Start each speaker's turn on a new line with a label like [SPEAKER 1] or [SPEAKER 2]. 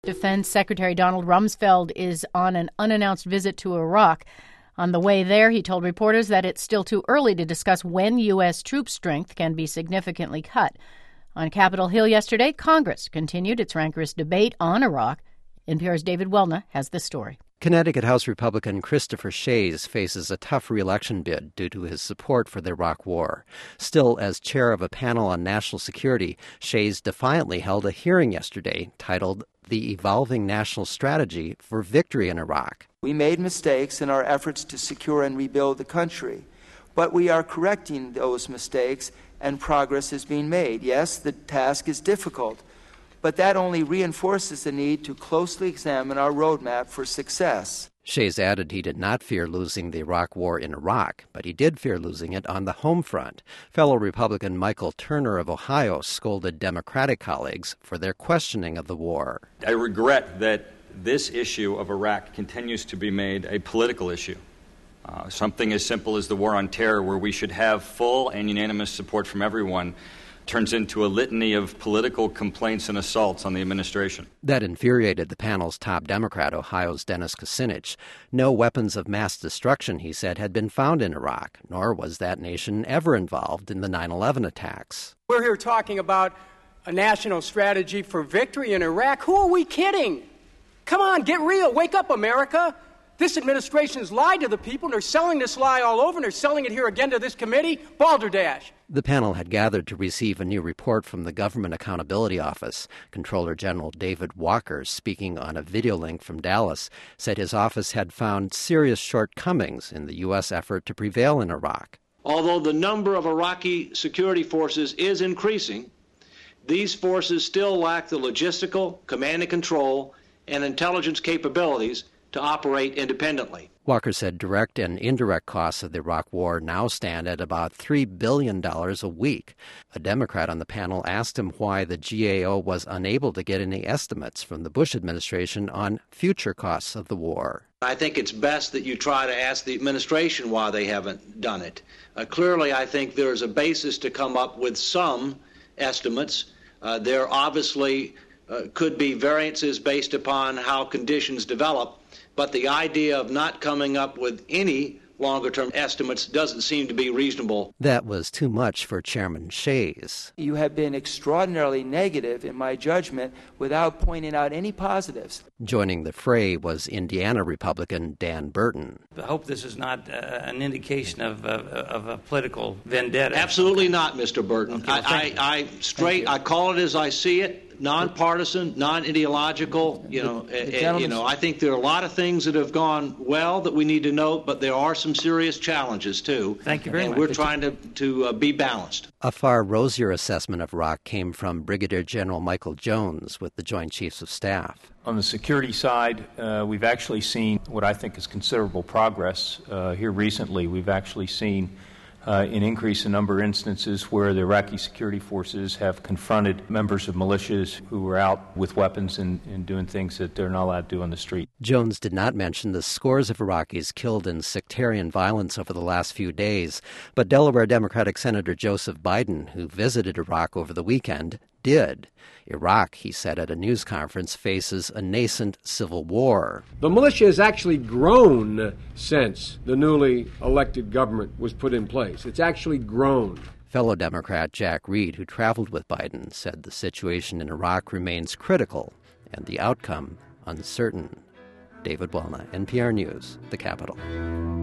[SPEAKER 1] Defense Secretary Donald Rumsfeld is on an unannounced visit to Iraq. On the way there, he told reporters that it's still too early to discuss when U.S. troop strength can be significantly cut. On Capitol Hill yesterday, Congress continued its rancorous debate on Iraq. NPR's David Welna has the story.
[SPEAKER 2] Connecticut House Republican Christopher Shays faces a tough re-election bid due to his support for the Iraq War. Still, as chair of a panel on national security, Shays defiantly held a hearing yesterday titled The Evolving National Strategy for Victory in Iraq.
[SPEAKER 3] We made mistakes in our efforts to secure and rebuild the country, but we are correcting those mistakes and progress is being made. Yes, the task is difficult, but that only reinforces the need to closely examine our roadmap for success.
[SPEAKER 2] Shays added he did not fear losing the Iraq War in Iraq, but he did fear losing it on the home front. Fellow Republican Michael Turner of Ohio scolded Democratic colleagues for their questioning of the war.
[SPEAKER 4] I regret that this issue of Iraq continues to be made a political issue. Something as simple as the war on terror, where we should have full and unanimous support from everyone, turns into a litany of political complaints and assaults on the administration.
[SPEAKER 2] That infuriated the panel's top Democrat, Ohio's Dennis Kucinich. No weapons of mass destruction, he said, had been found in Iraq, nor was that nation ever involved in the 9/11 attacks.
[SPEAKER 5] We're here talking about a national strategy for victory in Iraq. Who are we kidding? Come on, get real. Wake up, America. This administration's lied to the people, and they're selling this lie all over, and they're selling it here again to this committee. Balderdash.
[SPEAKER 2] The panel had gathered to receive a new report from the Government Accountability Office. Comptroller General David Walker, speaking on a video link from Dallas, said his office had found serious shortcomings in the U.S. effort to prevail in Iraq.
[SPEAKER 6] Although the number of Iraqi security forces is increasing, these forces still lack the logistical, command and control, and intelligence capabilities to operate independently.
[SPEAKER 2] Walker said direct and indirect costs of the Iraq War now stand at about $3 billion a week. A Democrat on the panel asked him why the GAO was unable to get any estimates from the Bush administration on future costs of the war.
[SPEAKER 6] I think it's best that you try to ask the administration why they haven't done it. Clearly, I think there's a basis to come up with some estimates. There obviously could be variances based upon how conditions develop. But the idea of not coming up with any longer-term estimates doesn't seem to be reasonable.
[SPEAKER 2] That was too much for Chairman Shays.
[SPEAKER 3] You have been extraordinarily negative, in my judgment, without pointing out any positives.
[SPEAKER 2] Joining the fray was Indiana Republican Dan Burton.
[SPEAKER 7] I hope this is not an indication of a political vendetta.
[SPEAKER 6] Absolutely not, Mr. Burton.
[SPEAKER 7] Okay,
[SPEAKER 6] I call it as I see it. Nonpartisan, non-ideological, I think there are a lot of things that have gone well that we need to note, but there are some serious challenges, too.
[SPEAKER 7] Thank you very much.
[SPEAKER 6] And we're trying to be balanced.
[SPEAKER 2] A far rosier assessment of Iraq came from Brigadier General Michael Jones with the Joint Chiefs of Staff.
[SPEAKER 8] On the security side, we've actually seen what I think is considerable progress. Here recently, we've actually seen an increase in number of instances where the Iraqi security forces have confronted members of militias who were out with weapons and doing things that they're not allowed to do on the street.
[SPEAKER 2] Jones did not mention the scores of Iraqis killed in sectarian violence over the last few days, but Delaware Democratic Senator Joseph Biden, who visited Iraq over the weekend, did. Iraq, he said at a news conference, faces a nascent civil war.
[SPEAKER 9] The militia has actually grown since the newly elected government was put in place. It's actually grown.
[SPEAKER 2] Fellow Democrat Jack Reed, who traveled with Biden, said the situation in Iraq remains critical and the outcome uncertain. David Welna, NPR News, the Capitol.